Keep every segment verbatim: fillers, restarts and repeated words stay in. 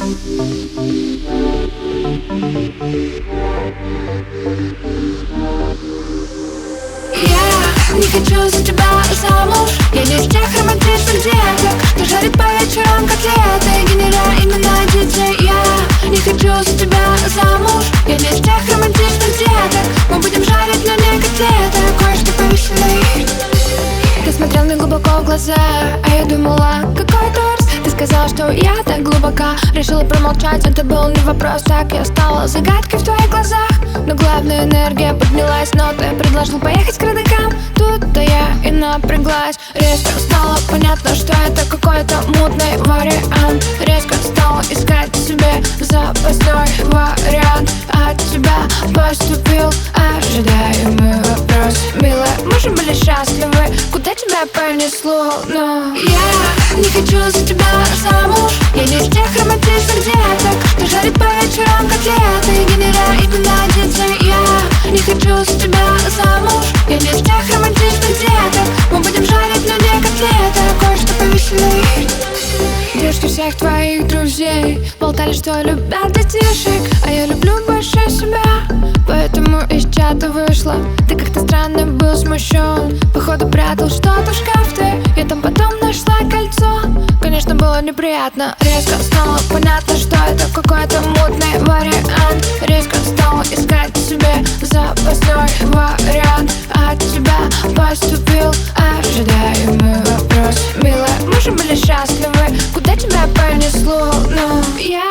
Я не хочу за тебя замуж. Я не из тех романтичных деток, кто жарит по вечерам котлеты, генерал именно диджей. Я не хочу за тебя замуж. Я не из тех романтичных деток, мы будем жарить на ней котлеты, кое-что повеселей. Ты смотрел мне глубоко в глаза, а я думала, какой торс. Ты сказал, что я так глубока, решила промолчать, это был не вопрос. Так я стала загадкой в твоих глазах. Но главная энергия поднялась, но ты предложил поехать к родакам. Тут-то я и напряглась. Резко стало понятно, что это какой-то мутный вариант. Резко стала искать себе запасной вариант. От тебя поступил ожидаемый вопрос. Милая, мы же были счастливы, куда тебя понесло? Но я не хочу за тебя замуж. Я не из тех романтичных деток, кто жарит по вечерам котлеты, генерал именно диджей. Я не хочу за тебя замуж. Я не из тех романтичных деток, мы будем жарить на ней котлеты, кое-что повеселей. Девушки всех твоих друзей болтали, что любят детишек, а я люблю больше себя, поэтому из чата вышла. Ты как-то странно был смущен, походу прятал что-то в шкаф ты. Я там потом нашла кольцо, конечно, было неприятно. Резко стало понятно, что это какой-то мутный вариант. Резко стала искать себе запасной вариант. От тебя поступил ожидаемый вопрос. Милая, мы же были счастливы, куда тебя понесло? Но я,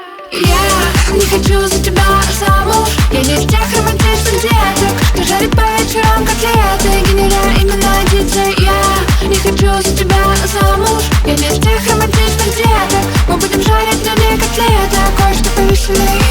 я не хочу за тебя замуж. Я не из тех романтичных деток, кто жарит по вечерам котлеты, генерал именно диджей. Я не хочу за тебя замуж. Я не из тех романтичных деток, мы будем жарить на ней котлеты, кое-что повеселей.